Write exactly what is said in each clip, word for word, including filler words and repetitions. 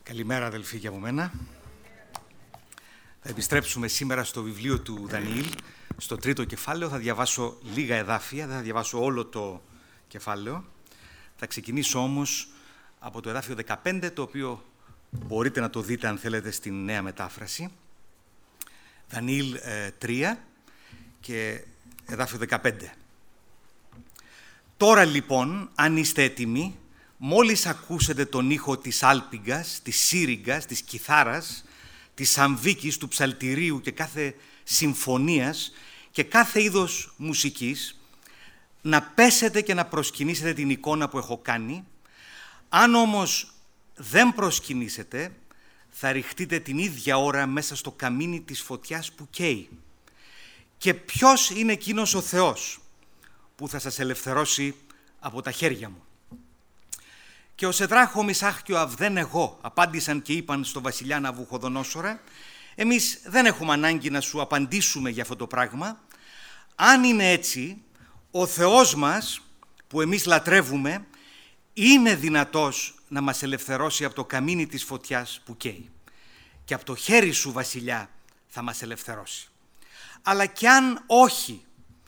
Καλημέρα αδελφοί και από μένα. Θα επιστρέψουμε σήμερα στο βιβλίο του Δανιήλ, στο τρίτο κεφάλαιο. Θα διαβάσω λίγα εδάφια, δεν θα διαβάσω όλο το κεφάλαιο. Θα ξεκινήσω όμως από το εδάφιο δεκαπέντε, το οποίο μπορείτε να το δείτε αν θέλετε στην νέα μετάφραση. Δανιήλ ε, τρία και εδάφιο δεκαπέντε. Τώρα λοιπόν, αν είστε έτοιμοι, μόλις ακούσετε τον ήχο της άλπιγγας, της σύριγγας, της κιθάρας, της σαμβίκης, του ψαλτηρίου και κάθε συμφωνίας και κάθε είδος μουσικής, να πέσετε και να προσκυνήσετε την εικόνα που έχω κάνει. Αν όμως δεν προσκυνήσετε, θα ριχτείτε την ίδια ώρα μέσα στο καμίνι της φωτιάς που καίει. Και ποιος είναι εκείνος ο Θεός που θα σας ελευθερώσει από τα χέρια μου? Και ο Σεδράχ, ο Μισάχ και ο Αβδένεγω απάντησαν και είπαν στο βασιλιά Ναβουχοδονόσορα: εμείς δεν έχουμε ανάγκη να σου απαντήσουμε για αυτό το πράγμα. Αν είναι έτσι, ο Θεός μας που εμείς λατρεύουμε είναι δυνατός να μας ελευθερώσει από το καμίνι της φωτιάς που καίει. Και από το χέρι σου, βασιλιά, θα μας ελευθερώσει. Αλλά κι αν όχι,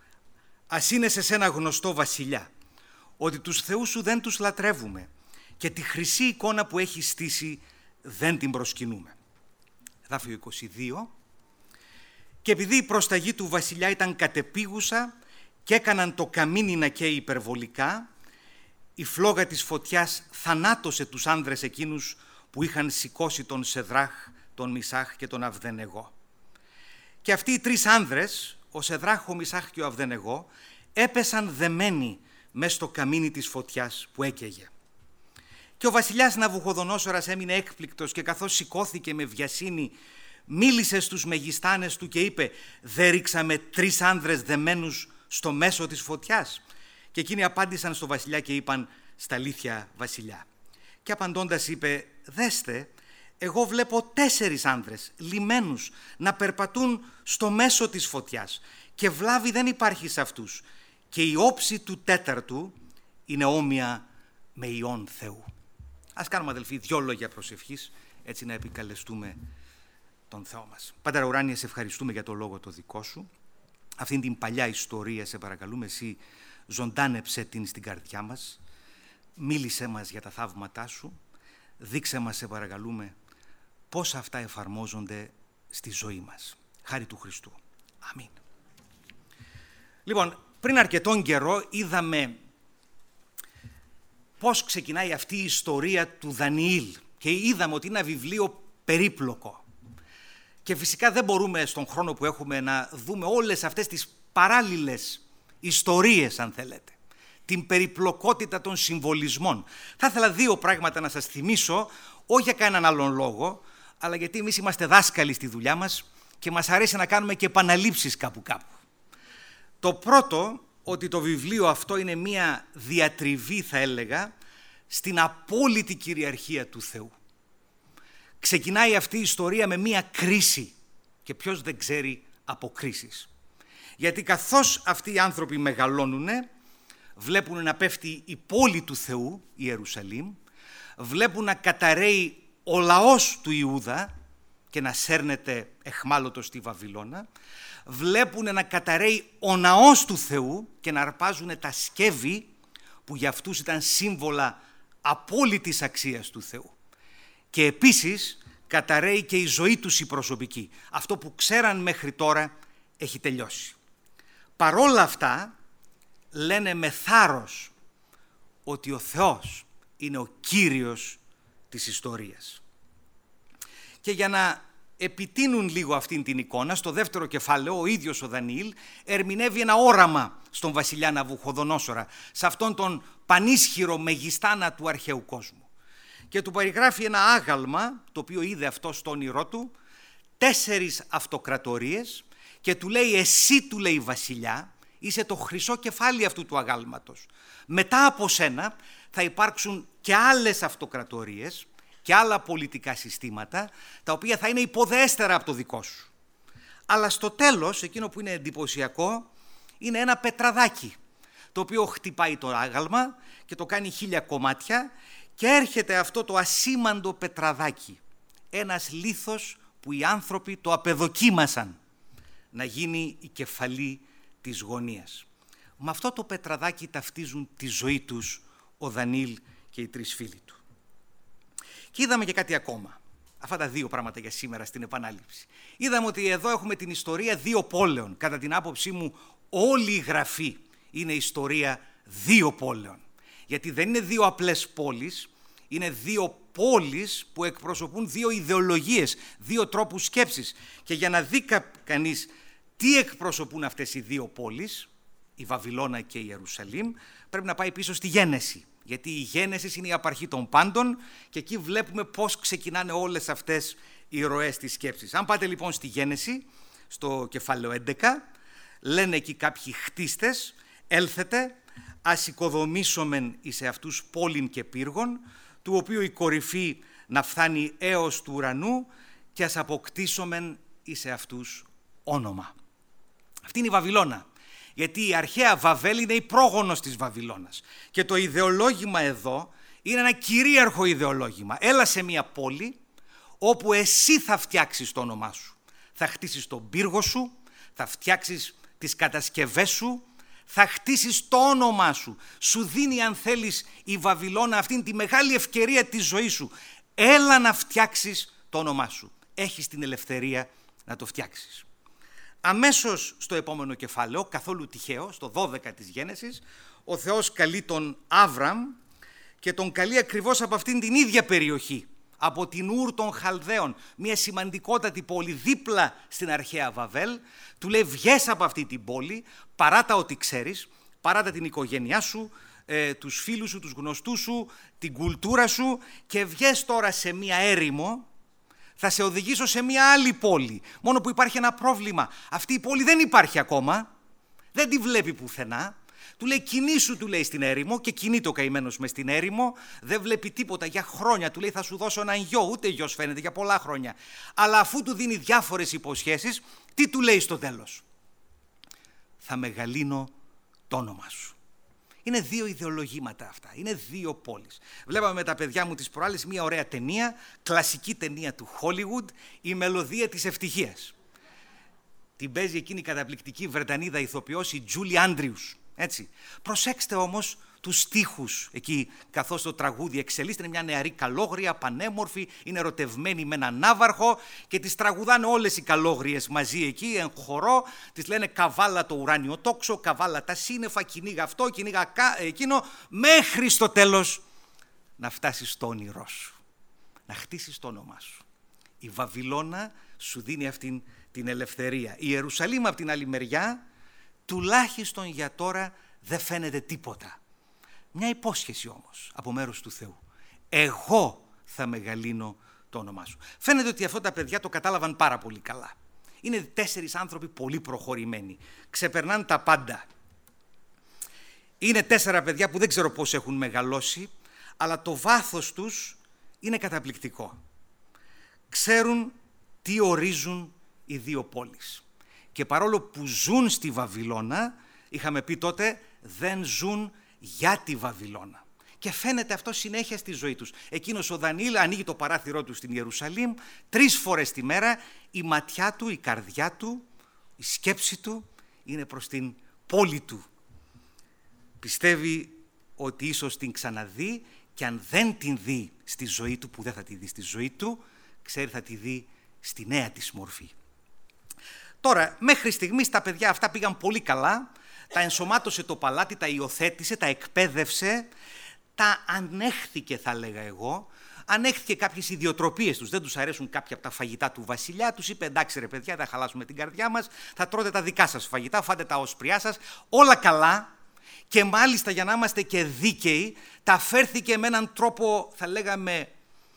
ας είναι σε σένα γνωστό, βασιλιά, ότι τους θεούς σου δεν τους λατρεύουμε και τη χρυσή εικόνα που έχει στήσει δεν την προσκυνούμε. Εδάφιο είκοσι δύο. Και επειδή η προσταγή του βασιλιά ήταν κατεπίγουσα και έκαναν το καμίνι να καίει υπερβολικά, η φλόγα της φωτιάς θανάτωσε τους άνδρες εκείνους που είχαν σηκώσει τον Σεδράχ, τον Μισάχ και τον Αβδένεγω. Και αυτοί οι τρεις άνδρες, ο Σεδράχ, ο Μισάχ και ο Αβδένεγω, έπεσαν δεμένοι μες στο καμίνι της φωτιάς που έκαιγε. Και ο βασιλιάς Ναβουχοδονόσορας έμεινε έκπληκτος και καθώς σηκώθηκε με βιασύνη, μίλησε στους μεγιστάνες του και είπε: «Δεν ρίξαμε τρεις άνδρες δεμένους στο μέσο της φωτιάς?» Και εκείνοι απάντησαν στο βασιλιά και είπαν: «Στα αλήθεια, βασιλιά». Και απαντώντας είπε: «Δέστε, εγώ βλέπω τέσσερις άνδρες λυμμένους να περπατούν στο μέσο της φωτιάς και βλάβη δεν υπάρχει σε αυτούς. Και η όψη του τέταρτου είναι όμοια με ιόν Θεού». Ας κάνουμε, αδελφοί, δυο λόγια προσευχής, έτσι να επικαλεστούμε τον Θεό μας. Πατέρα ουράνιε, σε ευχαριστούμε για το λόγο το δικό σου. Αυτήν την παλιά ιστορία, σε παρακαλούμε, εσύ ζωντάνεψε την στην καρδιά μας. Μίλησέ μας για τα θαύματά σου. Δείξε μας, σε παρακαλούμε, πώς αυτά εφαρμόζονται στη ζωή μας. Χάρη του Χριστού. Αμήν. Λοιπόν, πριν αρκετόν καιρό είδαμε πώς ξεκινάει αυτή η ιστορία του Δανιήλ και είδαμε ότι είναι ένα βιβλίο περίπλοκο. Και φυσικά δεν μπορούμε στον χρόνο που έχουμε να δούμε όλες αυτές τις παράλληλες ιστορίες, αν θέλετε. Την περιπλοκότητα των συμβολισμών. Θα ήθελα δύο πράγματα να σας θυμίσω, όχι για κανέναν άλλον λόγο, αλλά γιατί εμείς είμαστε δάσκαλοι στη δουλειά μας και μας αρέσει να κάνουμε και επαναλήψεις κάπου κάπου. Το πρώτο, ότι το βιβλίο αυτό είναι μία διατριβή, θα έλεγα, στην απόλυτη κυριαρχία του Θεού. Ξεκινάει αυτή η ιστορία με μία κρίση και ποιος δεν ξέρει από κρίσεις. Γιατί καθώς αυτοί οι άνθρωποι μεγαλώνουνε, βλέπουν να πέφτει η πόλη του Θεού, η Ιερουσαλήμ, βλέπουν να καταραίει ο λαός του Ιούδα και να σέρνεται εχμάλωτος στη Βαβυλώνα, βλέπουν να καταραίει ο ναός του Θεού και να αρπάζουν τα σκεύη που για αυτούς ήταν σύμβολα απόλυτης αξίας του Θεού. Και επίσης καταραίει και η ζωή τους η προσωπική. Αυτό που ξέραν μέχρι τώρα έχει τελειώσει. Παρόλα αυτά λένε με θάρρος ότι ο Θεός είναι ο Κύριος της ιστορίας. Και για να επιτείνουν λίγο αυτήν την εικόνα, στο δεύτερο κεφάλαιο ο ίδιος ο Δανιήλ ερμηνεύει ένα όραμα στον βασιλιά Ναβουχοδονόσορα, σε αυτόν τον πανίσχυρο μεγιστάνα του αρχαίου κόσμου. Και του περιγράφει ένα άγαλμα, το οποίο είδε αυτό στο όνειρό του, τέσσερις αυτοκρατορίες και του λέει: «Εσύ», του λέει, «βασιλιά, είσαι το χρυσό κεφάλι αυτού του αγάλματος. Μετά από σένα θα υπάρξουν και άλλες αυτοκρατορίες και άλλα πολιτικά συστήματα, τα οποία θα είναι υποδέστερα από το δικό σου. Αλλά στο τέλος, εκείνο που είναι εντυπωσιακό, είναι ένα πετραδάκι, το οποίο χτυπάει το άγαλμα και το κάνει χίλια κομμάτια Και έρχεται αυτό το ασήμαντο πετραδάκι, ένας λίθος που οι άνθρωποι το απεδοκίμασαν να γίνει η κεφαλή της γωνίας. Με αυτό το πετραδάκι ταυτίζουν τη ζωή τους ο Δανίλ και οι τρεις φίλοι του. Και είδαμε και κάτι ακόμα. Αυτά τα δύο πράγματα για σήμερα στην επανάληψη. Είδαμε ότι εδώ έχουμε την ιστορία δύο πόλεων. Κατά την άποψή μου όλη η γραφή είναι ιστορία δύο πόλεων. Γιατί δεν είναι δύο απλές πόλεις, είναι δύο πόλεις που εκπροσωπούν δύο ιδεολογίες, δύο τρόπους σκέψης. Και για να δει κανείς τι εκπροσωπούν αυτές οι δύο πόλεις, η Βαβυλώνα και η Ιερουσαλήμ, πρέπει να πάει πίσω στη Γένεση. Γιατί η Γένεση είναι η απαρχή των πάντων και εκεί βλέπουμε πώς ξεκινάνε όλες αυτές οι ροές της σκέψης. Αν πάτε λοιπόν στη Γένεση, στο κεφάλαιο έντεκα, λένε εκεί κάποιοι χτίστες, έλθετε, ας οικοδομήσομεν εις αυτούς πόλην και πύργων, του οποίου η κορυφή να φθάνει έως του ουρανού και ας αποκτήσομεν εις αυτούς όνομα. Αυτή είναι η Βαβυλώνα. Γιατί η αρχαία Βαβέλ είναι η πρόγονος της Βαβυλώνας. Και το ιδεολόγημα εδώ είναι ένα κυρίαρχο ιδεολόγημα. Έλα σε μια πόλη όπου εσύ θα φτιάξεις το όνομά σου. Θα χτίσεις τον πύργο σου, θα φτιάξεις τις κατασκευές σου, θα χτίσεις το όνομά σου. Σου δίνει, αν θέλεις, η Βαβυλώνα αυτήν τη μεγάλη ευκαιρία της ζωής σου. Έλα να φτιάξεις το όνομά σου. Έχεις την ελευθερία να το φτιάξεις. Αμέσως στο επόμενο κεφάλαιο, καθόλου τυχαίο, στο δώδεκα της Γένεσης, ο Θεός καλεί τον Άβραμ και τον καλεί ακριβώς από αυτήν την ίδια περιοχή, από την Ούρ των Χαλδαίων, μια σημαντικότατη πόλη δίπλα στην αρχαία Βαβέλ. Του λέει βγες από αυτή την πόλη, παράτα ό,τι ξέρεις, παράτα την οικογένειά σου, ε, τους φίλους σου, τους γνωστούς σου, την κουλτούρα σου και βγες τώρα σε μια έρημο. Θα σε οδηγήσω σε μια άλλη πόλη, μόνο που υπάρχει ένα πρόβλημα. Αυτή η πόλη δεν υπάρχει ακόμα, δεν τη βλέπει πουθενά. Του λέει κινήσου, του λέει, στην έρημο και κινείται ο καημένος μες στην έρημο, δεν βλέπει τίποτα για χρόνια. Του λέει θα σου δώσω έναν γιο, ούτε γιος φαίνεται για πολλά χρόνια. Αλλά αφού του δίνει διάφορες υποσχέσεις, τι του λέει στο τέλος? Θα μεγαλύνω το όνομα σου. Είναι δύο ιδεολογήματα αυτά, είναι δύο πόλεις. Βλέπαμε με τα παιδιά μου τις προάλλες μια ωραία ταινία, κλασική ταινία του Hollywood, η μελωδία της ευτυχίας. Την παίζει εκείνη η καταπληκτική Βρετανίδα ηθοποιός, η Julie Andrews. Έτσι. Προσέξτε όμως τους στίχους εκεί, καθώς το τραγούδι εξελίσσεται. Είναι μια νεαρή καλόγρια, πανέμορφη, είναι ερωτευμένη με έναν ναύαρχο και τις τραγουδάνε όλες οι καλόγριες μαζί εκεί, εν χορό. Τις λένε καβάλα το ουράνιο τόξο, καβάλα τα σύννεφα, κυνήγα αυτό, κυνήγα εκείνο, μέχρι στο τέλος να φτάσεις στο όνειρό σου, να χτίσεις το όνομά σου. Η Βαβυλώνα σου δίνει αυτήν την ελευθερία. Η Ιερουσαλήμ από την άλλη μεριά, τουλάχιστον για τώρα δεν φαίνεται τίποτα. Μια υπόσχεση όμως από μέρους του Θεού. Εγώ θα μεγαλύνω το όνομά σου. Φαίνεται ότι αυτά τα παιδιά το κατάλαβαν πάρα πολύ καλά. Είναι τέσσερις άνθρωποι πολύ προχωρημένοι. Ξεπερνάνε τα πάντα. Είναι τέσσερα παιδιά που δεν ξέρω πώς έχουν μεγαλώσει, αλλά το βάθος τους είναι καταπληκτικό. Ξέρουν τι ορίζουν οι δύο πόλεις. Και παρόλο που ζουν στη Βαβυλώνα, είχαμε πει τότε, δεν ζουν για τη Βαβυλώνα. Και φαίνεται αυτό συνέχεια στη ζωή τους. Εκείνος ο Δανίλ ανοίγει το παράθυρό του στην Ιερουσαλήμ, τρεις φορές τη μέρα η ματιά του, η καρδιά του, η σκέψη του είναι προς την πόλη του. Πιστεύει ότι ίσως την ξαναδεί και αν δεν την δει στη ζωή του, που δεν θα τη δει στη ζωή του, ξέρει θα τη δει στη νέα της μορφή. Τώρα, μέχρι στιγμής τα παιδιά αυτά πήγαν πολύ καλά, τα ενσωμάτωσε το παλάτι, τα υιοθέτησε, τα εκπαίδευσε, τα ανέχθηκε θα λέγα εγώ, ανέχθηκε κάποιες ιδιοτροπίες τους, δεν τους αρέσουν κάποια από τα φαγητά του βασιλιά, τους είπε εντάξει ρε παιδιά, θα χαλάσουμε την καρδιά μας, θα τρώτε τα δικά σας φαγητά, φάτε τα όσπριά σας, όλα καλά και μάλιστα για να είμαστε και δίκαιοι, τα φέρθηκε με έναν τρόπο θα λέγαμε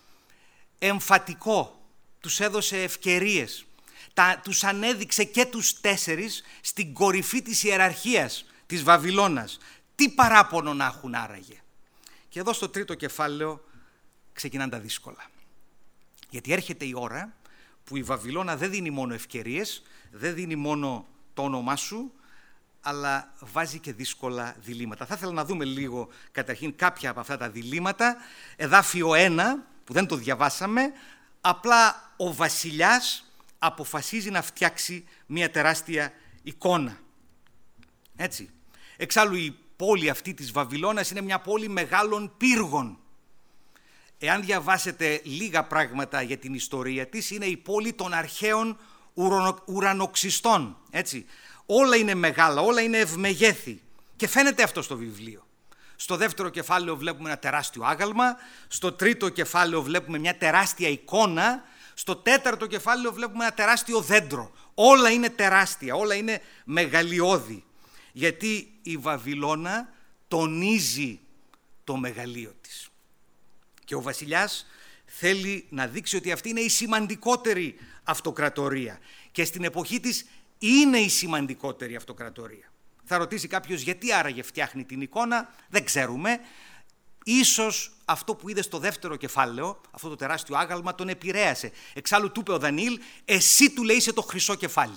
εμφατικό, τους έδωσε ευκαιρίες. Τα, τους ανέδειξε και τους τέσσερις στην κορυφή της ιεραρχίας της Βαβυλώνας. Τι παράπονο να έχουν άραγε. Και εδώ στο τρίτο κεφάλαιο ξεκινάνε τα δύσκολα. Γιατί έρχεται η ώρα που η Βαβυλώνα δεν δίνει μόνο ευκαιρίες, δεν δίνει μόνο το όνομά σου, αλλά βάζει και δύσκολα διλήμματα. Θα ήθελα να δούμε λίγο καταρχήν κάποια από αυτά τα διλήμματα. Εδάφιο ένα, που δεν το διαβάσαμε, απλά ο βασιλιάς αποφασίζει να φτιάξει μια τεράστια εικόνα. Έτσι. Εξάλλου η πόλη αυτή της Βαβυλώνας είναι μια πόλη μεγάλων πύργων. Εάν διαβάσετε λίγα πράγματα για την ιστορία της, είναι η πόλη των αρχαίων ουρανοξυστών. Έτσι. Όλα είναι μεγάλα, όλα είναι ευμεγέθη και φαίνεται αυτό στο βιβλίο. Στο δεύτερο κεφάλαιο βλέπουμε ένα τεράστιο άγαλμα, στο τρίτο κεφάλαιο βλέπουμε μια τεράστια εικόνα, στο τέταρτο κεφάλαιο βλέπουμε ένα τεράστιο δέντρο. Όλα είναι τεράστια, όλα είναι μεγαλειώδη, γιατί η Βαβυλώνα τονίζει το μεγαλείο της. Και ο βασιλιάς θέλει να δείξει ότι αυτή είναι η σημαντικότερη αυτοκρατορία και στην εποχή της είναι η σημαντικότερη αυτοκρατορία. Θα ρωτήσει κάποιος γιατί άραγε φτιάχνει την εικόνα, δεν ξέρουμε. Ίσως αυτό που είδε στο δεύτερο κεφάλαιο, αυτό το τεράστιο άγαλμα, τον επηρέασε. Εξάλλου του είπε ο Δανιήλ, εσύ του λέει είσαι το χρυσό κεφάλι.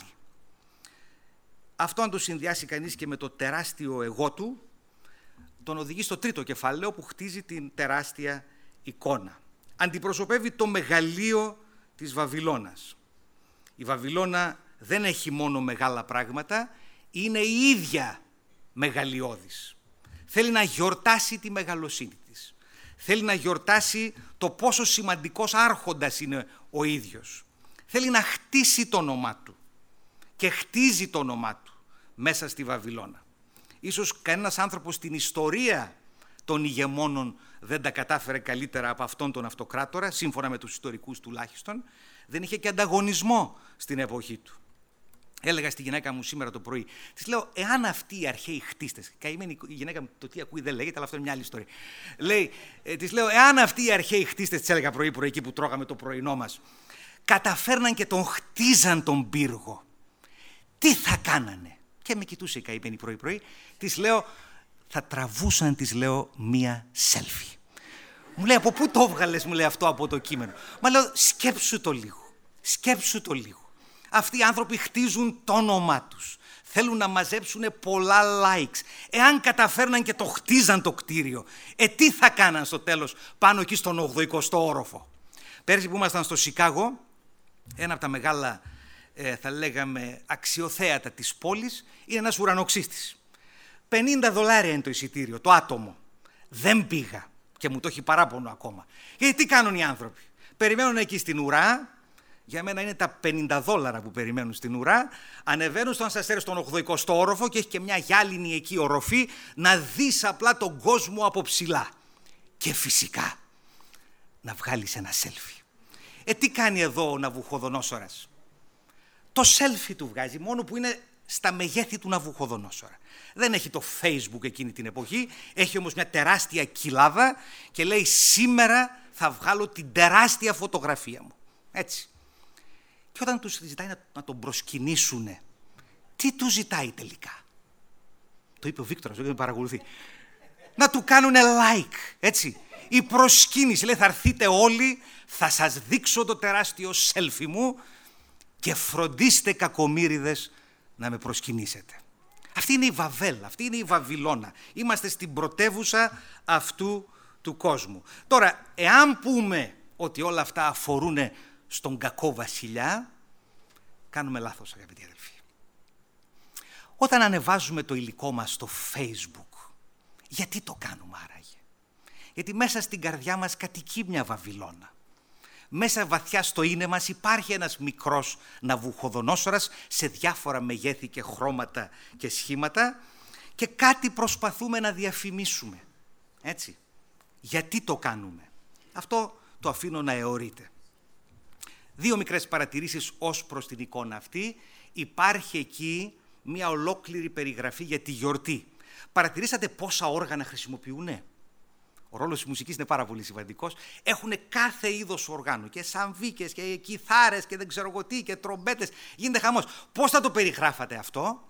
Αυτό αν το συνδυάσει κανείς και με το τεράστιο εγώ του, τον οδηγεί στο τρίτο κεφάλαιο που χτίζει την τεράστια εικόνα. Αντιπροσωπεύει το μεγαλείο της Βαβυλώνας. Η Βαβυλώνα δεν έχει μόνο μεγάλα πράγματα, είναι η ίδια μεγαλειώδης. Θέλει να γιορτάσει τη μεγαλοσύνη της. Θέλει να γιορτάσει το πόσο σημαντικός άρχοντας είναι ο ίδιος. Θέλει να χτίσει το όνομά του και χτίζει το όνομά του μέσα στη Βαβυλώνα. Ίσως κανένας άνθρωπος στην ιστορία των ηγεμόνων δεν τα κατάφερε καλύτερα από αυτόν τον αυτοκράτορα, σύμφωνα με τους ιστορικούς τουλάχιστον, δεν είχε και ανταγωνισμό στην εποχή του. Έλεγα στη γυναίκα μου σήμερα το πρωί, της λέω, εάν αυτοί οι αρχαίοι χτίστες, καημένη η γυναίκα μου το τι ακούει δεν λέγεται, αλλά αυτό είναι μια άλλη ιστορία. Λέει, ε, της λέω, εάν αυτοί οι αρχαίοι χτίστες, της έλεγα πρωί-πρωί εκεί που τρώγαμε το πρωινό μας, καταφέρναν και τον χτίζαν τον πύργο, τι θα κάνανε? Και με κοιτούσε η καημένη πρωί-πρωί, της λέω, θα τραβούσαν, της λέω, μία selfie. Μου λέει, από πού το έβγαλες, μου λέει αυτό από το κείμενο? Μα λέω, σκέψου το λίγο, σκέψου το λίγο. Αυτοί οι άνθρωποι χτίζουν το όνομά τους. Θέλουν να μαζέψουν πολλά likes. Εάν καταφέρναν και το χτίζαν το κτίριο, ε, τι θα κάναν στο τέλος πάνω εκεί στον ογδοηκοστό όροφο? Πέρσι που ήμασταν στο Σικάγο, ένα από τα μεγάλα, ε, θα λέγαμε, αξιοθέατα της πόλης, είναι ένας ουρανοξύστης. πενήντα δολάρια είναι το εισιτήριο, το άτομο. Δεν πήγα και μου το έχει παράπονο ακόμα. Γιατί τι κάνουν οι άνθρωποι? Περιμένουν εκεί στην ουρά. Για μένα είναι τα πενήντα δόλαρα που περιμένουν στην ουρά, ανεβαίνουν στον ασανσέρ στον ογδοηκοστό όροφο και έχει και μια γυάλινη εκεί οροφή, να δεις απλά τον κόσμο από ψηλά. Και φυσικά να βγάλεις ένα selfie. Ε, τι κάνει εδώ ο Ναβουχοδονόσορας? Το selfie του βγάζει, μόνο που είναι στα μεγέθη του Ναβουχοδονόσορα. Δεν έχει το Facebook εκείνη την εποχή, έχει όμως μια τεράστια κοιλάδα και λέει, σήμερα θα βγάλω την τεράστια φωτογραφία μου. Έτσι. Και όταν τους ζητάει να, να τον προσκυνήσουνε, τι του ζητάει τελικά? Το είπε ο Βίκτορας, δεν με παρακολουθεί. Να του κάνουνε like, έτσι. Η προσκύνηση, λέει, θα έρθείτε όλοι, θα σας δείξω το τεράστιο selfie μου και φροντίστε κακομοίριδες να με προσκυνήσετε. Αυτή είναι η Βαβέλ, αυτή είναι η Βαβυλώνα. Είμαστε στην πρωτεύουσα αυτού του κόσμου. Τώρα, εάν πούμε ότι όλα αυτά αφορούν στον κακό βασιλιά, κάνουμε λάθος, αγαπητοί αδελφοί. Όταν ανεβάζουμε το υλικό μας στο Facebook, γιατί το κάνουμε άραγε? Γιατί μέσα στην καρδιά μας κατοικεί μια Βαβυλώνα. Μέσα βαθιά στο είναι μας υπάρχει ένας μικρός Ναβουχοδονόσορας σε διάφορα μεγέθη και χρώματα και σχήματα και κάτι προσπαθούμε να διαφημίσουμε. Έτσι. Γιατί το κάνουμε? Αυτό το αφήνω να αιωρείται. Δύο μικρές παρατηρήσεις ως προς την εικόνα αυτή. Υπάρχει εκεί μια ολόκληρη περιγραφή για τη γιορτή. Παρατηρήσατε πόσα όργανα χρησιμοποιούνε? Ο ρόλος της μουσικής είναι πάρα πολύ σημαντικός. Έχουν κάθε είδος οργάνου, και σαμβίκες και κιθάρες και δεν ξέρω εγώ τι και τρομπέτες. Γίνεται χαμός. Πώς θα το περιγράφατε αυτό?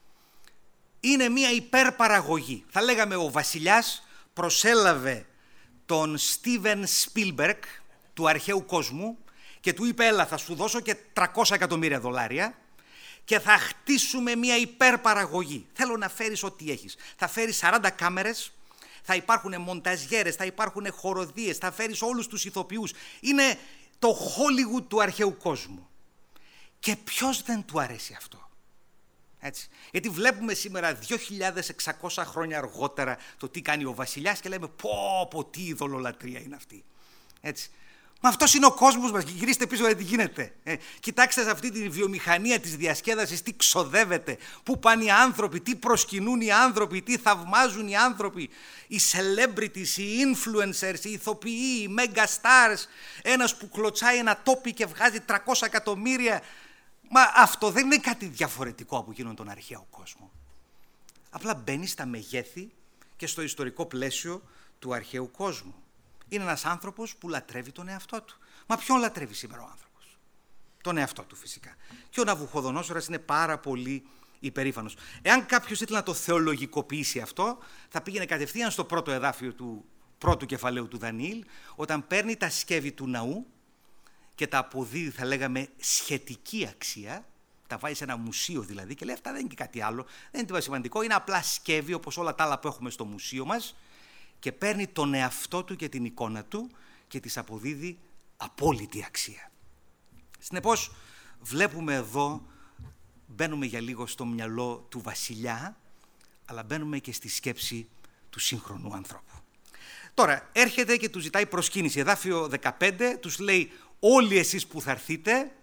Είναι μια υπερπαραγωγή. Θα λέγαμε ο βασιλιάς προσέλαβε τον Στίβεν Σπίλμπεργκ του αρχαίου κόσμου και του είπε, έλα, θα σου δώσω και τριακόσια εκατομμύρια δολάρια και θα χτίσουμε μια υπερπαραγωγή. Θέλω να φέρεις ό,τι έχεις. Θα φέρεις σαράντα κάμερες, θα υπάρχουν μονταζιέρες, θα υπάρχουν χοροδίες, θα φέρεις όλους τους ηθοποιούς. Είναι το Hollywood του αρχαίου κόσμου. Και ποιος δεν του αρέσει αυτό? Έτσι. Γιατί βλέπουμε σήμερα δύο χιλιάδες εξακόσια χρόνια αργότερα το τι κάνει ο βασιλιάς και λέμε πω πω τι ειδωλολατρία είναι αυτή. Έτσι. Μα αυτός είναι ο κόσμος μας. Γυρίστε πίσω γιατί γίνεται. Ε, κοιτάξτε σε αυτή τη βιομηχανία της διασκέδασης τι ξοδεύεται, πού πάνε οι άνθρωποι, τι προσκυνούν οι άνθρωποι, τι θαυμάζουν οι άνθρωποι, οι celebrities, οι influencers, οι ηθοποιοί, οι mega stars, ένας που κλωτσάει ένα τόπι και βγάζει τριακόσια εκατομμύρια. Μα αυτό δεν είναι κάτι διαφορετικό από εκείνον τον αρχαίο κόσμο. Απλά μπαίνει στα μεγέθη και στο ιστορικό πλαίσιο του αρχαίου κόσμου. Είναι ένας άνθρωπος που λατρεύει τον εαυτό του. Μα ποιον λατρεύει σήμερα ο άνθρωπος? Τον εαυτό του φυσικά. Και ο Ναβουχοδονόσορας είναι πάρα πολύ υπερήφανος. Εάν κάποιος ήθελε να το θεολογικοποιήσει αυτό, θα πήγαινε κατευθείαν στο πρώτο εδάφιο του πρώτου κεφαλαίου του Δανιήλ, όταν παίρνει τα σκεύη του ναού και τα αποδίδει, θα λέγαμε, σχετική αξία, τα βάζει σε ένα μουσείο δηλαδή και λέει αυτά δεν είναι και κάτι άλλο, δεν είναι τίποτα σημαντικό, είναι απλά σκεύη όπως όλα τα άλλα που έχουμε στο μουσείο μας, και παίρνει τον εαυτό του και την εικόνα του και της αποδίδει απόλυτη αξία. Συνεπώς βλέπουμε εδώ, μπαίνουμε για λίγο στο μυαλό του βασιλιά, αλλά μπαίνουμε και στη σκέψη του σύγχρονου ανθρώπου. Τώρα έρχεται και του ζητάει προσκύνηση. Εδάφιο δεκαπέντε τους λέει όλοι εσείς που θα έρθετε,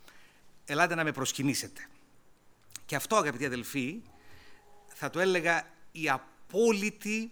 ελάτε να με προσκυνήσετε. Και αυτό, αγαπητοί αδελφοί, θα το έλεγα η απόλυτη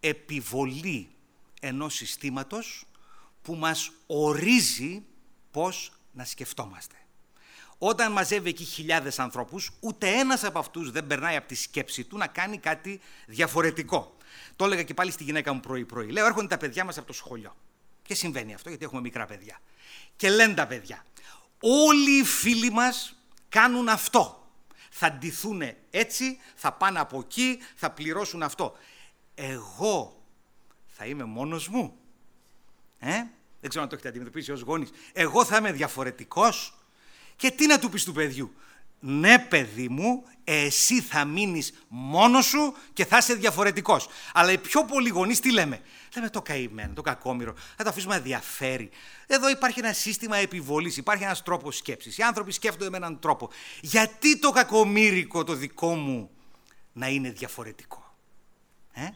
επιβολή ενός συστήματος που μας ορίζει πώς να σκεφτόμαστε. Όταν μαζεύει εκεί χιλιάδες ανθρώπους, ούτε ένας από αυτούς δεν περνάει από τη σκέψη του να κάνει κάτι διαφορετικό. Το έλεγα και πάλι στη γυναίκα μου πρωί-πρωί. Λέω, έρχονται τα παιδιά μας από το σχολείο. Και συμβαίνει αυτό, γιατί έχουμε μικρά παιδιά. Και λένε τα παιδιά, όλοι οι φίλοι μας κάνουν αυτό. Θα ντυθούν έτσι, θα πάνε από εκεί, θα πληρώσουν αυτό. Εγώ θα είμαι μόνος μου. Ε? Δεν ξέρω αν το έχετε αντιμετωπίσει ως γονείς. Εγώ θα είμαι διαφορετικός. Και τι να του πεις του παιδιού? Ναι, παιδί μου, εσύ θα μείνεις μόνος σου και θα είσαι διαφορετικός. Αλλά οι πιο πολλοί γονείς τι λέμε? Λέμε το καημένο, το κακόμοιρο, θα το αφήσουμε να διαφέρει. Εδώ υπάρχει ένα σύστημα επιβολής, υπάρχει ένας τρόπος σκέψης. Οι άνθρωποι σκέφτονται με έναν τρόπο. Γιατί το κακομοίρικο το δικό μου να είναι διαφορετικό? Ε?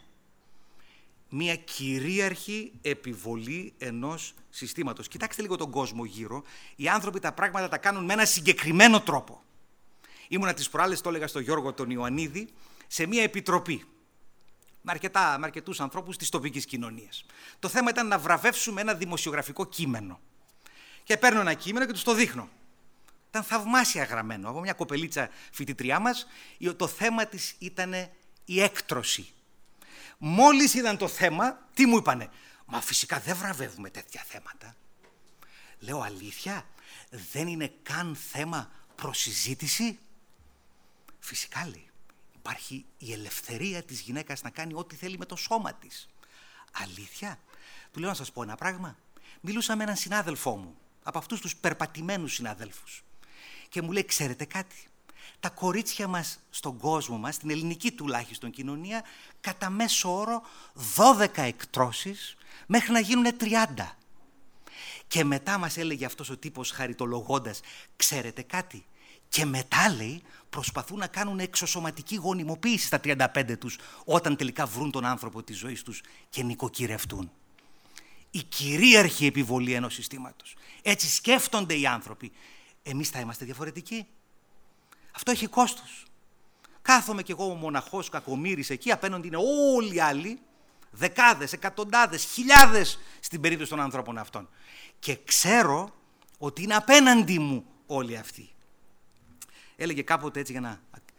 Μία κυρίαρχη επιβολή ενός συστήματος. Κοιτάξτε λίγο τον κόσμο γύρω. Οι άνθρωποι τα πράγματα τα κάνουν με ένα συγκεκριμένο τρόπο. Ήμουνα τις προάλλες, το έλεγα στον Γιώργο τον Ιωαννίδη, σε μία επιτροπή με, αρκετά, με αρκετούς ανθρώπους της τοπικής κοινωνίας. Το θέμα ήταν να βραβεύσουμε ένα δημοσιογραφικό κείμενο. Και παίρνω ένα κείμενο και τους το δείχνω. Ήταν θαυμάσια γραμμένο από μια κοπελίτσα φοιτητριά μας. Το θέμα της ήταν η έκτρωση. Μόλις είδαν το θέμα, τι μου είπανε? Μα φυσικά δεν βραβεύουμε τέτοια θέματα. Λέω, αλήθεια? Δεν είναι καν θέμα προσυζήτηση? Φυσικά, λέει, υπάρχει η ελευθερία της γυναίκας να κάνει ό,τι θέλει με το σώμα της. Αλήθεια? Του λέω να σας πω ένα πράγμα. Μιλούσα με έναν συνάδελφό μου, από αυτούς τους περπατημένους συναδέλφους, και μου λέει, ξέρετε κάτι? Τα κορίτσια μας στον κόσμο μας, στην ελληνική τουλάχιστον κοινωνία, κατά μέσο όρο δώδεκα εκτρώσεις μέχρι να γίνουν τριάντα. Και μετά μας έλεγε αυτός ο τύπος χαριτολογώντας, ξέρετε κάτι? Και μετά, λέει, προσπαθούν να κάνουν εξωσωματική γονιμοποίηση στα τριάντα πέντε τους, όταν τελικά βρουν τον άνθρωπο της ζωής τους και νοικοκυρευτούν. Η κυρίαρχη επιβολή ενός συστήματος. Έτσι σκέφτονται οι άνθρωποι. Εμείς θα είμαστε διαφορετικοί? Αυτό έχει κόστος. Κάθομαι κι εγώ ο μοναχός κακομοίρης εκεί, απέναντι είναι όλοι οι άλλοι, δεκάδες, εκατοντάδες, χιλιάδες στην περίπτωση των ανθρώπων αυτών. Και ξέρω ότι είναι απέναντι μου όλοι αυτοί. Έλεγε κάποτε, έτσι για να,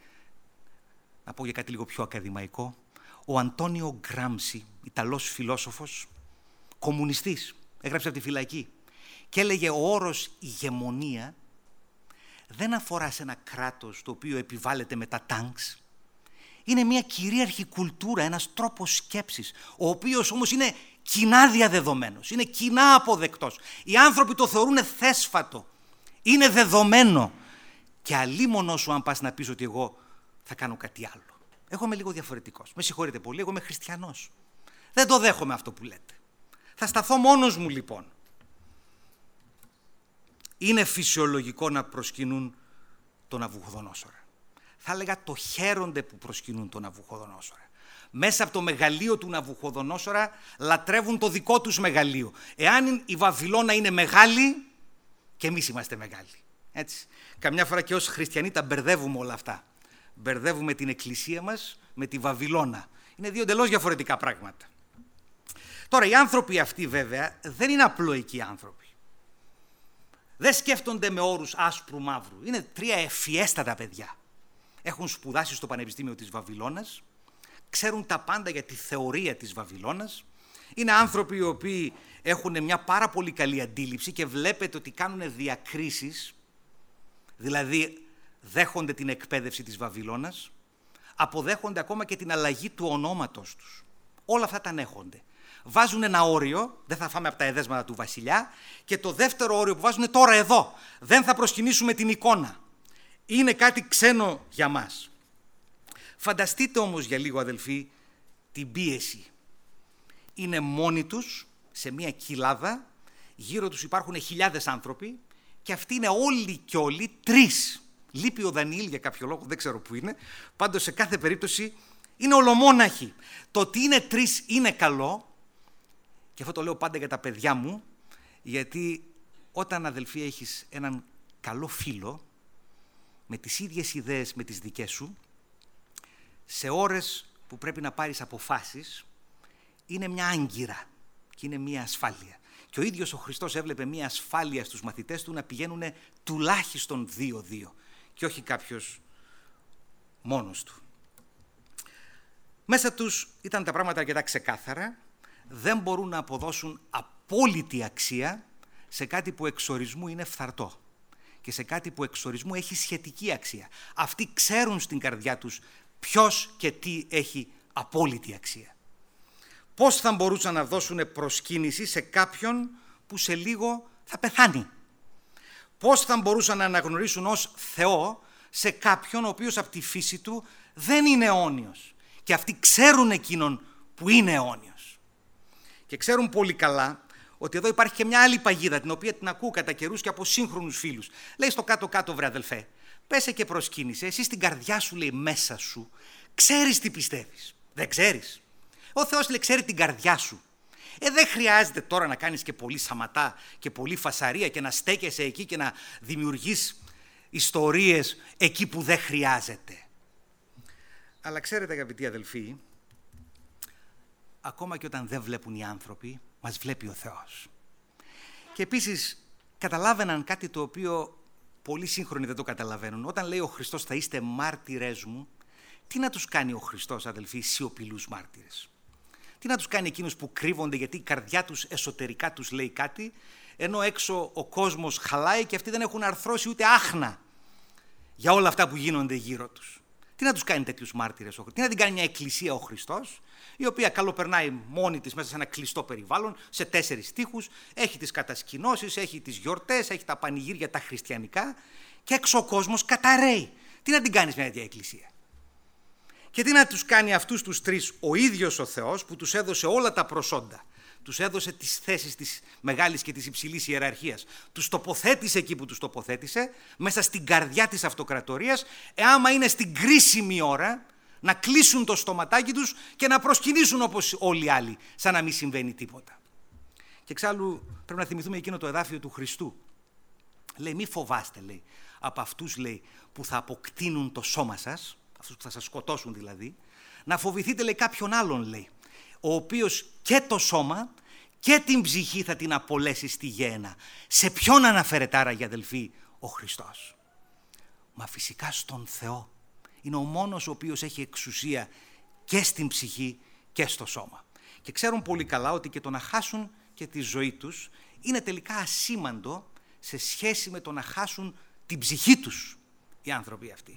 να πω για κάτι λίγο πιο ακαδημαϊκό, ο Αντώνιο Γκράμψι, Ιταλός φιλόσοφος, κομμουνιστής, έγραψε από τη φυλακή και έλεγε ο όρος ηγεμονία δεν αφορά σε ένα κράτος το οποίο επιβάλλεται με τα τάγκς. Είναι μια κυρίαρχη κουλτούρα, ένας τρόπος σκέψης, ο οποίος όμως είναι κοινά διαδεδομένος, είναι κοινά αποδεκτός. Οι άνθρωποι το θεωρούν θέσφατο, είναι δεδομένο. Και αλίμονο σου αν πας να πεις ότι εγώ θα κάνω κάτι άλλο. Εγώ είμαι λίγο διαφορετικός. Με συγχωρείτε πολύ, εγώ είμαι χριστιανός. Δεν το δέχομαι αυτό που λέτε. Θα σταθώ μόνος μου λοιπόν. Είναι φυσιολογικό να προσκυνούν τον Ναβουχοδονόσορα. Θα έλεγα το χαίρονται που προσκυνούν τον Ναβουχοδονόσορα. Μέσα από το μεγαλείο του Ναβουχοδονόσορα λατρεύουν το δικό τους μεγαλείο. Εάν η Βαβυλώνα είναι μεγάλη, και εμείς είμαστε μεγάλοι. Έτσι. Καμιά φορά και ως χριστιανοί τα μπερδεύουμε όλα αυτά. Μπερδεύουμε την εκκλησία μας με τη Βαβυλώνα. Είναι δύο εντελώς διαφορετικά πράγματα. Τώρα, οι άνθρωποι αυτοί βέβαια δεν είναι απλοϊκοί άνθρωποι. Δεν σκέφτονται με όρους άσπρου-μαύρου. Είναι τρία ευφιέστατα παιδιά. Έχουν σπουδάσει στο Πανεπιστήμιο της Βαβυλώνας, ξέρουν τα πάντα για τη θεωρία της Βαβυλώνας. Είναι άνθρωποι οι οποίοι έχουν μια πάρα πολύ καλή αντίληψη και βλέπετε ότι κάνουν διακρίσεις, δηλαδή δέχονται την εκπαίδευση της Βαβυλώνας, αποδέχονται ακόμα και την αλλαγή του ονόματος τους. Όλα αυτά τα ανέχονται. Βάζουν ένα όριο, δεν θα φάμε από τα εδέσματα του βασιλιά, και το δεύτερο όριο που βάζουν είναι τώρα εδώ. Δεν θα προσκυνήσουμε την εικόνα. Είναι κάτι ξένο για μας. Φανταστείτε όμως για λίγο, αδελφοί, την πίεση. Είναι μόνοι τους σε μια κοιλάδα, γύρω τους υπάρχουν χιλιάδες άνθρωποι και αυτοί είναι όλοι και όλοι τρεις. Λείπει ο Δανιήλ για κάποιο λόγο, δεν ξέρω που είναι. Πάντως σε κάθε περίπτωση είναι ολομόναχοι. Το ότι είναι τρεις είναι καλό, και αυτό το λέω πάντα για τα παιδιά μου, γιατί όταν, αδελφοί, έχεις έναν καλό φίλο με τις ίδιες ιδέες με τις δικές σου, σε ώρες που πρέπει να πάρεις αποφάσεις, είναι μια άγκυρα και είναι μια ασφάλεια. Και ο ίδιος ο Χριστός έβλεπε μια ασφάλεια στους μαθητές του να πηγαίνουν τουλάχιστον δύο-δύο και όχι κάποιος μόνος του. Μέσα τους ήταν τα πράγματα αρκετά ξεκάθαρα. Δεν μπορούν να αποδώσουν απόλυτη αξία σε κάτι που εξορισμού είναι φθαρτό και σε κάτι που εξορισμού έχει σχετική αξία. Αυτοί ξέρουν στην καρδιά τους ποιος και τι έχει απόλυτη αξία. Πώς θα μπορούσαν να δώσουν προσκύνηση σε κάποιον που σε λίγο θα πεθάνει? Πώς θα μπορούσαν να αναγνωρίσουν ως Θεό σε κάποιον ο οποίος από τη φύση του δεν είναι αιώνιος? Και αυτοί ξέρουν εκείνον που είναι αιώνιος. Και ξέρουν πολύ καλά ότι εδώ υπάρχει και μια άλλη παγίδα, την οποία την ακούω κατά καιρούς και από σύγχρονους φίλους. Λέει στο κάτω-κάτω, βρε αδελφέ, πέσε και προσκύνησε. Εσύ στην καρδιά σου, λέει, μέσα σου, ξέρεις τι πιστεύεις. Δεν ξέρεις. Ο Θεός, λέει, ξέρει την καρδιά σου. Ε, δεν χρειάζεται τώρα να κάνεις και πολύ σαματά και πολύ φασαρία και να στέκεσαι εκεί και να δημιουργείς ιστορίες εκεί που δεν χρειάζεται. Αλλά ξέρετε, αγαπητοί αδελφοί, ακόμα και όταν δεν βλέπουν οι άνθρωποι, μας βλέπει ο Θεός. Και επίσης καταλάβαιναν κάτι το οποίο πολλοί σύγχρονοι δεν το καταλαβαίνουν. Όταν λέει ο Χριστός θα είστε μάρτυρες μου, τι να τους κάνει ο Χριστός, αδελφοί, σιωπηλούς μάρτυρες? Τι να τους κάνει εκείνους που κρύβονται γιατί η καρδιά τους εσωτερικά τους λέει κάτι, ενώ έξω ο κόσμος χαλάει και αυτοί δεν έχουν αρθρώσει ούτε άχνα για όλα αυτά που γίνονται γύρω τους? Τι να τους κάνει τέτοιους μάρτυρες? Τι να την κάνει μια εκκλησία ο Χριστός, η οποία καλοπερνάει μόνη της μέσα σε ένα κλειστό περιβάλλον, σε τέσσερις τοίχους, έχει τις κατασκηνώσεις, έχει τις γιορτές, έχει τα πανηγύρια τα χριστιανικά και έξω ο κόσμος καταραίει. Τι να την κάνεις μια τέτοια εκκλησία? Και τι να τους κάνει αυτούς τους τρεις ο ίδιος ο Θεός που τους έδωσε όλα τα προσόντα, τους έδωσε τις θέσεις της μεγάλης και της υψηλής ιεραρχίας, τους τοποθέτησε εκεί που τους τοποθέτησε, μέσα στην καρδιά της αυτοκρατορίας, εάμα είναι στην κρίσιμη ώρα να κλείσουν το στοματάκι τους και να προσκυνήσουν όπως όλοι οι άλλοι, σαν να μην συμβαίνει τίποτα. Και εξάλλου πρέπει να θυμηθούμε εκείνο το εδάφιο του Χριστού. Λέει, μη φοβάστε, λέει, από αυτούς, λέει, που θα αποκτήνουν το σώμα σας, αυτούς που θα σας σκοτώσουν δηλαδή, να φοβηθείτε, λέει, κάποιον άλλον, λέει, ο οποίος και το σώμα και την ψυχή θα την απολέσει στη γέενα. Σε ποιον αναφέρεται άραγε, αδελφοί, ο Χριστός? Μα φυσικά στον Θεό. Είναι ο μόνος ο οποίος έχει εξουσία και στην ψυχή και στο σώμα. Και ξέρουν πολύ καλά ότι και το να χάσουν και τη ζωή τους είναι τελικά ασήμαντο σε σχέση με το να χάσουν την ψυχή τους οι άνθρωποι αυτοί.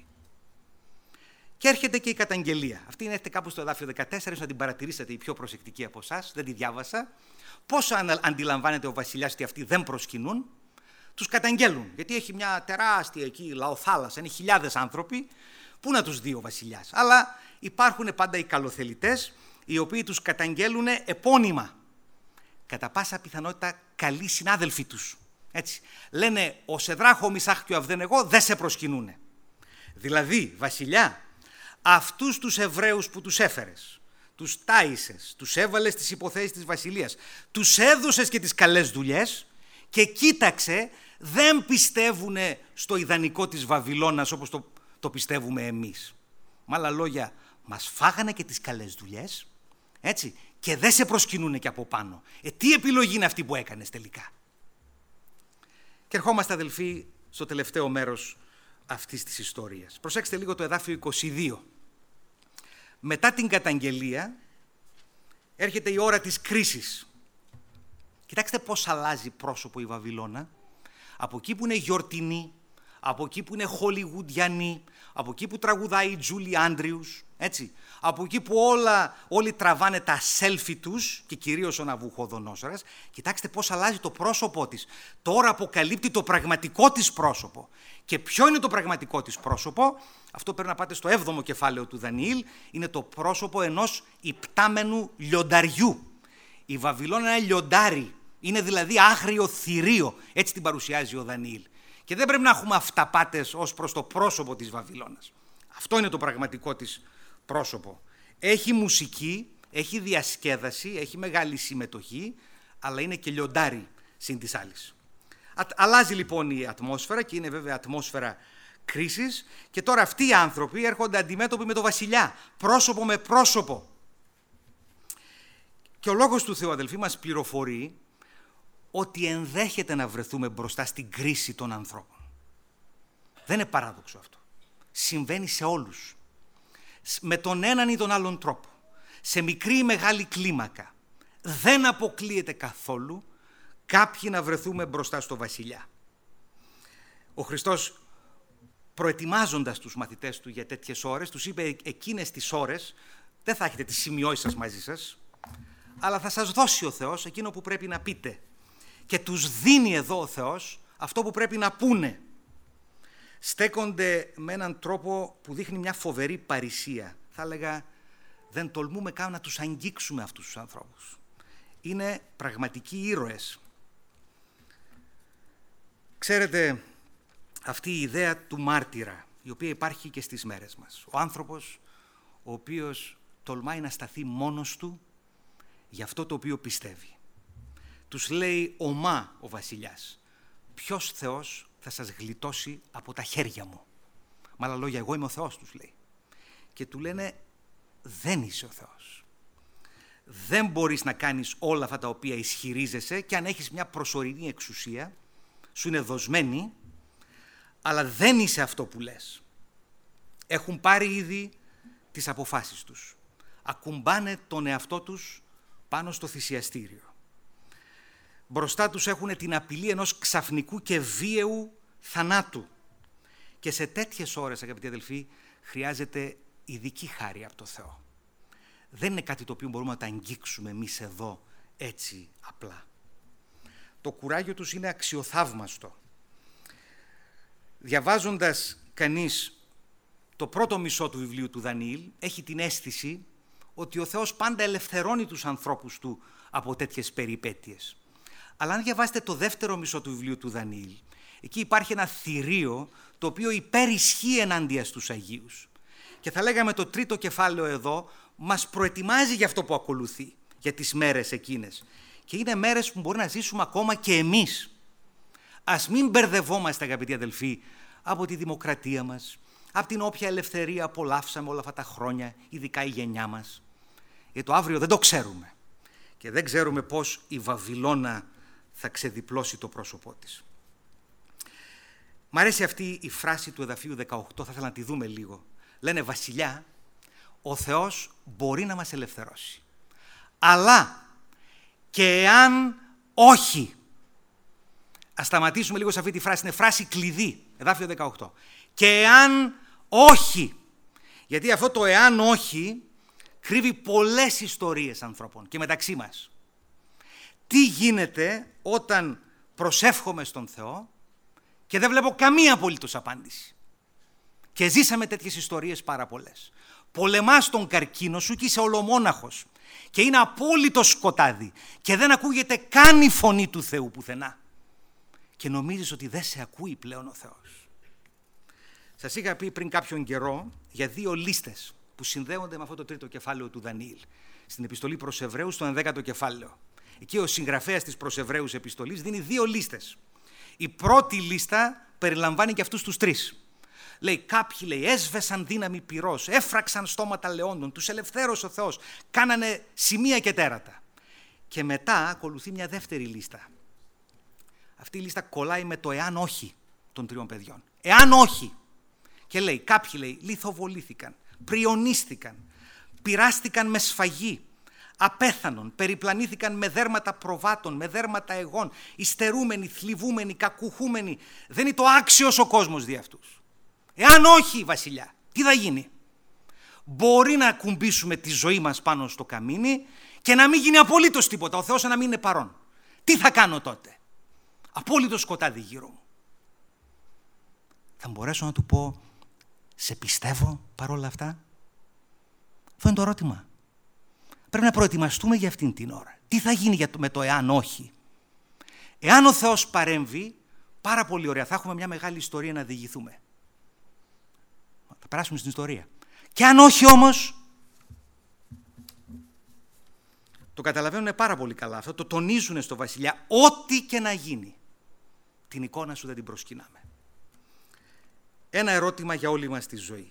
Και έρχεται και η καταγγελία. Αυτή είναι κάπου στο εδάφιο δεκατέσσερα, ίσως να την παρατηρήσατε οι πιο προσεκτικοί από εσάς, δεν τη διάβασα. Πώς αντιλαμβάνεται ο βασιλιάς ότι αυτοί δεν προσκυνούν? τους καταγγέλουν. Γιατί έχει μια τεράστια εκεί λαοθάλασσα, είναι χιλιάδες άνθρωποι, πού να τους δει ο βασιλιάς. Αλλά υπάρχουν πάντα οι καλοθελητές, οι οποίοι τους καταγγέλουν επώνυμα. Κατά πάσα πιθανότητα καλοί συνάδελφοι τους. Έτσι. Λένε ο Σεδράχ, ο Μισάχ και ο Αβδενεγό δεν σε προσκυνούνε. Δηλαδή, βασιλιά, αυτούς τους Εβραίους που τους έφερες, τους τάισες, τους έβαλες στις υποθέσεις της βασιλείας, τους έδωσες και τις καλές δουλειές και κοίταξε, δεν πιστεύουν στο ιδανικό της Βαβυλώνας όπως το, το πιστεύουμε εμείς. Με άλλα λόγια, μας φάγανε και τις καλές δουλειές, έτσι, και δεν σε προσκυνούνε και από πάνω. Ε, τι επιλογή είναι αυτή που έκανες τελικά. Και ερχόμαστε, αδελφοί, στο τελευταίο μέρος αυτής της ιστορίας. Προσέξτε λίγο το εδάφιο είκοσι δύο. Μετά την καταγγελία έρχεται η ώρα της κρίσης. Κοιτάξτε πώς αλλάζει πρόσωπο η Βαβυλώνα. Από εκεί που είναι γιορτινή, από εκεί που είναι χολιγουντιανή, από εκεί που τραγουδάει η Τζούλι Άντριους, έτσι, από εκεί που όλα, όλοι τραβάνε τα selfie τους και κυρίως ο Ναβουχοδονόσορας, κοιτάξτε πώς αλλάζει το πρόσωπό της. Τώρα αποκαλύπτει το πραγματικό της πρόσωπο. Και ποιο είναι το πραγματικό της πρόσωπο? Αυτό πρέπει να πάτε στο έβδομο κεφάλαιο του Δανιήλ, είναι το πρόσωπο ενός υπτάμενου λιονταριού. Η Βαβυλώνα είναι λιοντάρι, είναι δηλαδή άγριο θηρίο, έτσι την παρουσιάζει ο Δανιήλ. Και δεν πρέπει να έχουμε αυταπάτες ως προς το πρόσωπο της Βαβυλώνας. Αυτό είναι το πραγματικό της πρόσωπο. Έχει μουσική, έχει διασκέδαση, έχει μεγάλη συμμετοχή, αλλά είναι και λιοντάρι συν της άλλης. Αλλάζει λοιπόν η ατμόσφαιρα και είναι βέβαια ατμόσφαιρα κρίσης και τώρα αυτοί οι άνθρωποι έρχονται αντιμέτωποι με τον βασιλιά, πρόσωπο με πρόσωπο. Και ο Λόγος του Θεού, αδελφοί, μας πληροφορεί ότι ενδέχεται να βρεθούμε μπροστά στην κρίση των ανθρώπων. Δεν είναι παράδοξο αυτό. Συμβαίνει σε όλους. Με τον έναν ή τον άλλον τρόπο. Σε μικρή ή μεγάλη κλίμακα. Δεν αποκλείεται καθόλου κάποιοι να βρεθούμε μπροστά στο βασιλιά. Ο Χριστός, προετοιμάζοντας τους μαθητές του για τέτοιες ώρες, τους είπε εκείνες τις ώρες, δεν θα έχετε τις σημειώσεις σας μαζί σας, αλλά θα σας δώσει ο Θεός εκείνο που πρέπει να πείτε. Και τους δίνει εδώ ο Θεός αυτό που πρέπει να πούνε. Στέκονται με έναν τρόπο που δείχνει μια φοβερή παρησία. Θα έλεγα, δεν τολμούμε καν να τους αγγίξουμε αυτούς τους ανθρώπους. Είναι πραγματικοί ήρωες. Ξέρετε, αυτή η ιδέα του μάρτυρα, η οποία υπάρχει και στις μέρες μας. Ο άνθρωπος ο οποίος τολμάει να σταθεί μόνος του για αυτό το οποίο πιστεύει. Τους λέει ομά ο βασιλιάς, ποιος Θεός θα σας γλιτώσει από τα χέρια μου? Με άλλα λόγια, εγώ είμαι ο Θεός, τους λέει. Και του λένε, δεν είσαι ο Θεός. Δεν μπορείς να κάνεις όλα αυτά τα οποία ισχυρίζεσαι και αν έχεις μια προσωρινή εξουσία, σου είναι δοσμένη, αλλά δεν είσαι αυτό που λες. Έχουν πάρει ήδη τις αποφάσεις τους. Ακουμπάνε τον εαυτό τους πάνω στο θυσιαστήριο. Μπροστά τους έχουν την απειλή ενός ξαφνικού και βίαιου θανάτου. Και σε τέτοιες ώρες, αγαπητοί αδελφοί, χρειάζεται ειδική χάρη από το Θεό. Δεν είναι κάτι το οποίο μπορούμε να τα αγγίξουμε εμείς εδώ έτσι απλά. Το κουράγιο τους είναι αξιοθαύμαστο. Διαβάζοντας κανείς το πρώτο μισό του βιβλίου του Δανιήλ, έχει την αίσθηση ότι ο Θεός πάντα ελευθερώνει τους ανθρώπους του από τέτοιες περιπέτειες. Αλλά αν διαβάσετε το δεύτερο μισό του βιβλίου του Δανιήλ, εκεί υπάρχει ένα θηρίο το οποίο υπερισχύει ενάντια στους Αγίους. Και θα λέγαμε το τρίτο κεφάλαιο εδώ μας προετοιμάζει για αυτό που ακολουθεί, για τις μέρες εκείνες. Και είναι μέρες που μπορεί να ζήσουμε ακόμα και εμείς. Ας μην μπερδευόμαστε, αγαπητοί αδελφοί, από τη δημοκρατία μας, από την όποια ελευθερία απολαύσαμε όλα αυτά τα χρόνια, ειδικά η γενιά μας. Γιατί το αύριο δεν το ξέρουμε. Και δεν ξέρουμε πώς η Βαβυλώνα θα ξεδιπλώσει το πρόσωπό της. Μ' αρέσει αυτή η φράση του εδαφίου δεκαοκτώ, θα ήθελα να τη δούμε λίγο. Λένε, βασιλιά, ο Θεός μπορεί να μας ελευθερώσει. Αλλά και εάν όχι. Ας σταματήσουμε λίγο σε αυτή τη φράση, είναι φράση κλειδί, εδάφιο δεκαοκτώ. Και εάν όχι. Γιατί αυτό το εάν όχι κρύβει πολλές ιστορίες ανθρώπων και μεταξύ μας. Τι γίνεται όταν προσεύχομαι στον Θεό Και δεν βλέπω καμία απολύτως απάντηση. Και ζήσαμε τέτοιες ιστορίες πάρα πολλές. Πολεμάς τον καρκίνο σου και είσαι ολομόναχος. Και είναι απόλυτο σκοτάδι. Και δεν ακούγεται καν η φωνή του Θεού πουθενά. Και νομίζεις ότι δεν σε ακούει πλέον ο Θεός. Σας είχα πει πριν κάποιον καιρό για δύο λίστες που συνδέονται με αυτό το τρίτο κεφάλαιο του Δανιήλ. Στην επιστολή προς Εβραίους, στο ενδέκατο κεφάλαιο. Εκεί ο συγγραφέας της προς Εβραίους επιστολής δίνει δύο λίστες. Η πρώτη λίστα περιλαμβάνει και αυτούς τους τρεις. Λέει, κάποιοι λέει, έσβεσαν δύναμη πυρός, έφραξαν στόματα λεόντων, τους ελευθέρωσε ο Θεός, κάνανε σημεία και τέρατα. Και μετά ακολουθεί μια δεύτερη λίστα. Αυτή η λίστα κολλάει με το εάν όχι των τριών παιδιών. Εάν όχι. Και λέει, κάποιοι λέει, λιθοβολήθηκαν, πριονίστηκαν, πειράστηκαν με σφαγή, απέθανον, περιπλανήθηκαν με δέρματα προβάτων, με δέρματα εγών, υστερούμενοι, θλιβούμενοι, κακουχούμενοι. Δεν είναι το άξιος ο κόσμος δι' αυτούς. Εάν όχι, βασιλιά, τι θα γίνει? Μπορεί να κουμπίσουμε τη ζωή μας πάνω στο καμίνι και να μην γίνει απολύτως τίποτα, ο Θεός να μην είναι παρόν. Τι θα κάνω τότε? Απόλυτο σκοτάδι γύρω μου. Θα μπορέσω να του πω, σε πιστεύω παρόλα αυτά? Αυτό είναι το ερώτημα. Πρέπει να προετοιμαστούμε για αυτήν την ώρα. Τι θα γίνει με το εάν όχι? Εάν ο Θεός παρέμβει, πάρα πολύ ωραία, θα έχουμε μια μεγάλη ιστορία να διηγηθούμε. Θα περάσουμε στην ιστορία. Και αν όχι όμως, το καταλαβαίνουν πάρα πολύ καλά αυτό, το τονίζουν στο βασιλιά, ό,τι και να γίνει, την εικόνα σου δεν την προσκυνάμε. Ένα ερώτημα για όλη μας τη ζωή.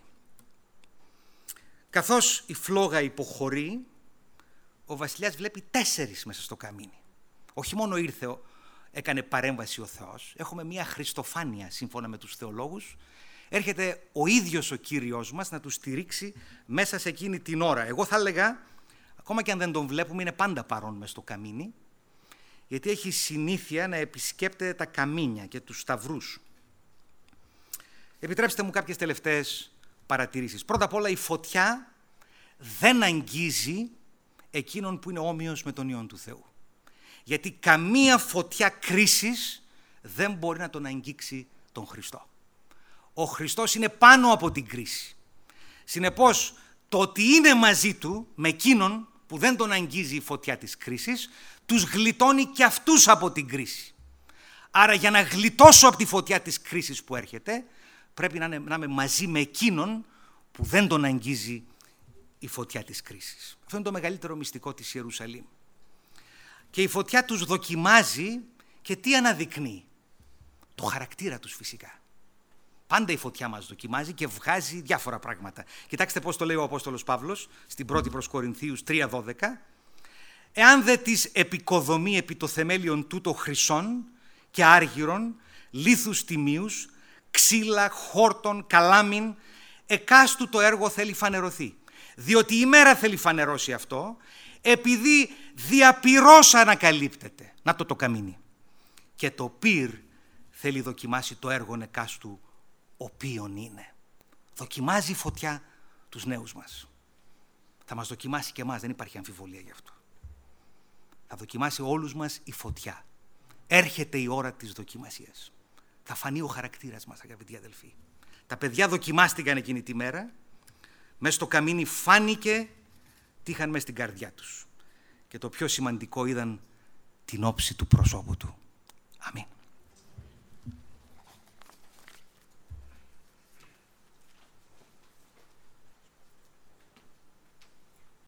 Καθώς η φλόγα υποχωρεί, ο βασιλιάς βλέπει τέσσερις μέσα στο καμίνι. Όχι μόνο ήρθε, έκανε παρέμβαση ο Θεός, έχουμε μια χριστοφάνεια σύμφωνα με τους θεολόγους. Έρχεται ο ίδιος ο Κύριος μας να τους στηρίξει μέσα σε εκείνη την ώρα. Εγώ θα έλεγα, ακόμα και αν δεν τον βλέπουμε, είναι πάντα παρόν μες στο καμίνι, γιατί έχει συνήθεια να επισκέπτεται τα καμίνια και τους σταυρούς. Επιτρέψτε μου κάποιες τελευταίες παρατηρήσεις. Πρώτα απ' όλα, η φωτιά δεν αγγίζει εκείνον που είναι όμοιος με τον Υιόν του Θεού. Γιατί καμία φωτιά κρίσης δεν μπορεί να τον αγγίξει τον Χριστό. Ο Χριστός είναι πάνω από την κρίση. Συνεπώς, το ότι είναι μαζί του, με εκείνον που δεν τον αγγίζει η φωτιά της κρίσης, τους γλιτώνει και αυτούς από την κρίση. Άρα, για να γλιτώσω από τη φωτιά της κρίσης που έρχεται, πρέπει να είμαι, να είμαι μαζί με εκείνον που δεν τον αγγίζει η φωτιά της κρίσης. Αυτό είναι το μεγαλύτερο μυστικό της Ιερουσαλήμ. Και η φωτιά τους δοκιμάζει και τι αναδεικνύει? Το χαρακτήρα τους φυσικά. Πάντα η φωτιά μας δοκιμάζει και βγάζει διάφορα πράγματα. Κοιτάξτε πώς το λέει ο Απόστολος Παύλος στην πρώτη προς Κορινθίους τρία δώδεκα. Εάν δε της επικοδομεί επί το θεμέλιον τούτο χρυσών και άργυρων, λίθους τιμίους, ξύλα, χόρτον, καλάμιν, εκάστου το έργο θέλει φανερωθεί. Διότι η μέρα θέλει φανερώσει αυτό, επειδή διαπυρός ανακαλύπτεται. Να το το καμίνι. Και το πυρ θέλει δοκιμάσει το έργο εκάστου οποίον είναι. Δοκιμάζει η φωτιά τους νέους μας. Θα μας δοκιμάσει και εμάς, δεν υπάρχει αμφιβολία γι' αυτό. Θα δοκιμάσει όλους μας η φωτιά. Έρχεται η ώρα της δοκιμασίας. Θα φανεί ο χαρακτήρας μας, αγαπητοί αδελφοί. Τα παιδιά δοκιμάστηκαν εκείνη τη μέρα. Μες στο καμίνι φάνηκε τι είχαν μες στην καρδιά τους. Και το πιο σημαντικό ήταν την όψη του προσώπου του. Αμήν.